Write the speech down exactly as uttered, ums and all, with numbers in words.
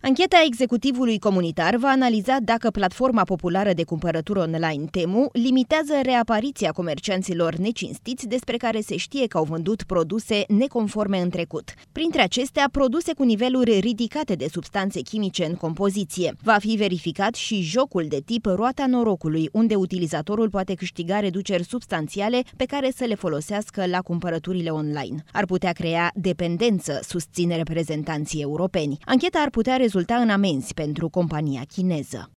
Ancheta executivului comunitar va analiza dacă platforma populară de cumpărături online Temu limitează reapariția comercianților necinstiți despre care se știe că au vândut produse neconforme în trecut. Printre acestea, produse cu niveluri ridicate de substanțe chimice în compoziție. Va fi verificat și jocul de tip roata norocului, unde utilizatorul poate câștiga reduceri substanțiale pe care să le folosească la cumpărăturile online. Ar putea crea dependență, susțin reprezentanții europeni. Ancheta ar putea rezulta în amenzi pentru compania chineză.